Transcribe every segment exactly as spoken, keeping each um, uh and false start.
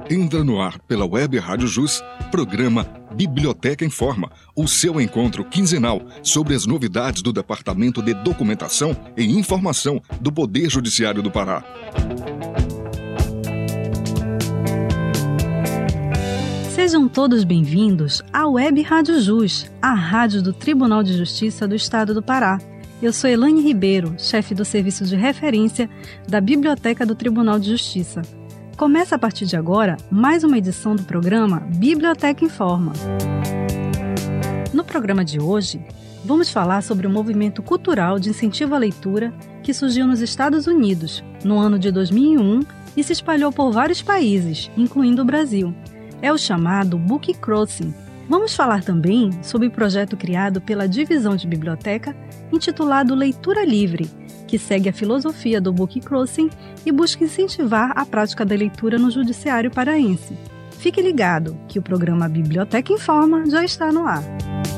Entra no ar pela Web Rádio Jus, programa Biblioteca Informa, o seu encontro quinzenal sobre as novidades do Departamento de Documentação e Informação do Poder Judiciário do Pará. Sejam todos bem-vindos à Web Rádio Jus, a rádio do Tribunal de Justiça do Estado do Pará. Eu sou Elaine Ribeiro, chefe do Serviço de Referência da Biblioteca do Tribunal de Justiça. Começa a partir de agora mais uma edição do programa Biblioteca Informa. No programa de hoje, vamos falar sobre o movimento cultural de incentivo à leitura que surgiu nos Estados Unidos no ano de dois mil e um e se espalhou por vários países, incluindo o Brasil. É o chamado Book Crossing. Vamos falar também sobre o projeto criado pela Divisão de Biblioteca, intitulado Leitura Livre, que segue a filosofia do Book Crossing e busca incentivar a prática da leitura no judiciário paraense. Fique ligado que o programa Biblioteca Informa já está no ar.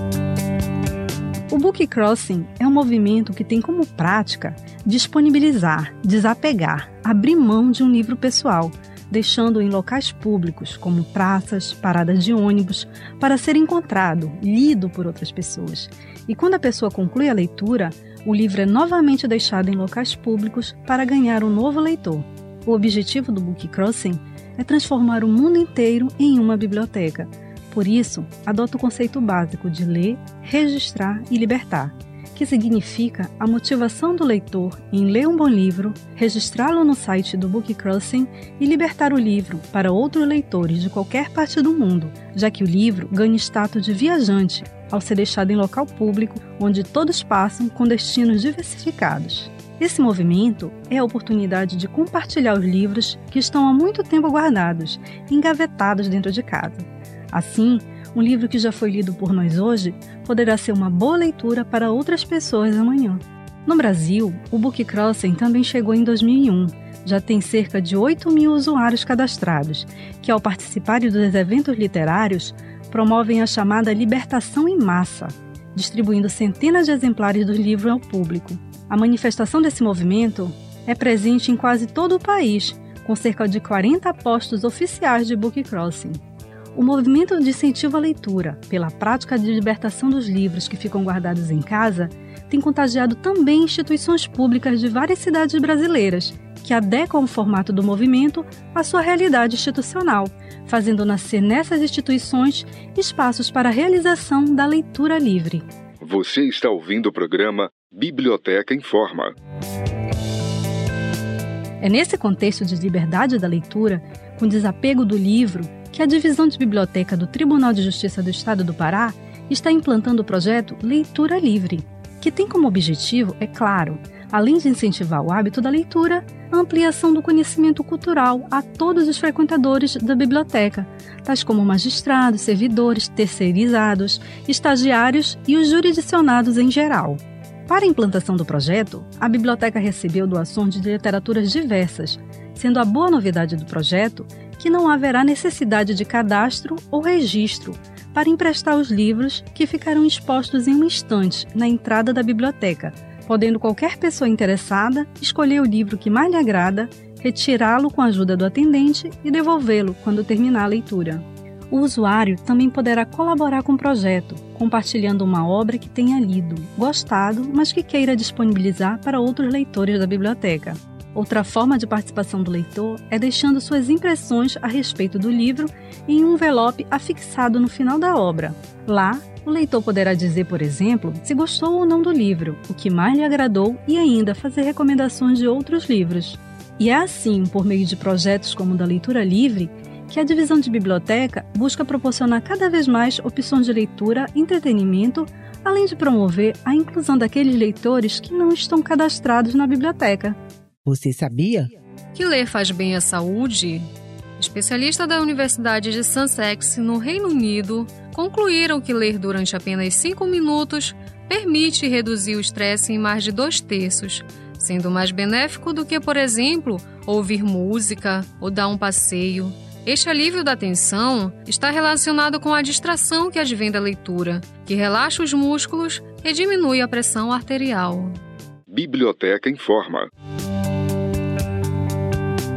O Book Crossing é um movimento que tem como prática disponibilizar, desapegar, abrir mão de um livro pessoal, deixando-o em locais públicos, como praças, paradas de ônibus, para ser encontrado, lido por outras pessoas. E quando a pessoa conclui a leitura, o livro é novamente deixado em locais públicos para ganhar um novo leitor. O objetivo do Book Crossing é transformar o mundo inteiro em uma biblioteca. Por isso, adota o conceito básico de ler, registrar e libertar, que significa a motivação do leitor em ler um bom livro, registrá-lo no site do Book Crossing e libertar o livro para outros leitores de qualquer parte do mundo, já que o livro ganha status de viajante ao ser deixado em local público onde todos passam com destinos diversificados. Esse movimento é a oportunidade de compartilhar os livros que estão há muito tempo guardados, engavetados dentro de casa. Assim, um livro que já foi lido por nós hoje poderá ser uma boa leitura para outras pessoas amanhã. No Brasil, o Book Crossing também chegou em dois mil e um. Já tem cerca de oito mil usuários cadastrados, que ao participarem dos eventos literários, promovem a chamada libertação em massa, distribuindo centenas de exemplares dos livros ao público. A manifestação desse movimento é presente em quase todo o país, com cerca de quarenta postos oficiais de Book Crossing. O movimento de incentivo à leitura, pela prática de libertação dos livros que ficam guardados em casa, tem contagiado também instituições públicas de várias cidades brasileiras, que adequam o formato do movimento à sua realidade institucional, fazendo nascer nessas instituições espaços para a realização da leitura livre. Você está ouvindo o programa Biblioteca Informa. É nesse contexto de liberdade da leitura, com desapego do livro, que a Divisão de Biblioteca do Tribunal de Justiça do Estado do Pará está implantando o projeto Leitura Livre, que tem como objetivo, é claro, além de incentivar o hábito da leitura, a ampliação do conhecimento cultural a todos os frequentadores da biblioteca, tais como magistrados, servidores, terceirizados, estagiários e os jurisdicionados em geral. Para a implantação do projeto, a biblioteca recebeu doações de literaturas diversas, sendo a boa novidade do projeto que não haverá necessidade de cadastro ou registro para emprestar os livros que ficarão expostos em um estante na entrada da biblioteca, podendo qualquer pessoa interessada escolher o livro que mais lhe agrada, retirá-lo com a ajuda do atendente e devolvê-lo quando terminar a leitura. O usuário também poderá colaborar com o projeto, compartilhando uma obra que tenha lido, gostado, mas que queira disponibilizar para outros leitores da biblioteca. Outra forma de participação do leitor é deixando suas impressões a respeito do livro em um envelope afixado no final da obra. Lá, o leitor poderá dizer, por exemplo, se gostou ou não do livro, o que mais lhe agradou e ainda fazer recomendações de outros livros. E é assim, por meio de projetos como o da Leitura Livre, que a Divisão de Biblioteca busca proporcionar cada vez mais opções de leitura e entretenimento, além de promover a inclusão daqueles leitores que não estão cadastrados na biblioteca. Você sabia que ler faz bem à saúde? Especialistas da Universidade de Sussex, no Reino Unido, concluíram que ler durante apenas cinco minutos permite reduzir o estresse em mais de dois terços, sendo mais benéfico do que, por exemplo, ouvir música ou dar um passeio. Este alívio da tensão está relacionado com a distração que advém da leitura, que relaxa os músculos e diminui a pressão arterial. Biblioteca Informa.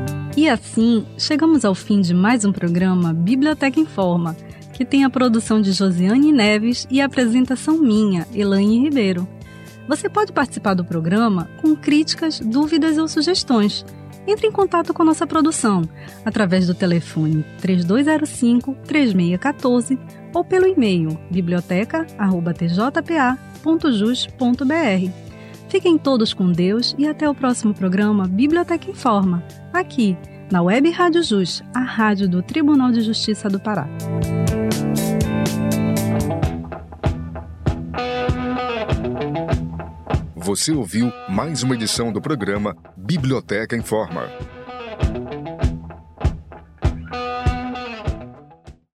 E assim, chegamos ao fim de mais um programa Biblioteca Informa, que tem a produção de Josiane Neves e a apresentação minha, Elaine Ribeiro. Você pode participar do programa com críticas, dúvidas ou sugestões. Entre em contato com a nossa produção através do telefone três dois zero cinco, três seis um quatro ou pelo e-mail biblioteca arroba t j p a ponto jus ponto b r. Fiquem todos com Deus e até o próximo programa Biblioteca Informa, aqui na Web Rádio Jus, a rádio do Tribunal de Justiça do Pará. Você ouviu mais uma edição do programa Biblioteca Informa.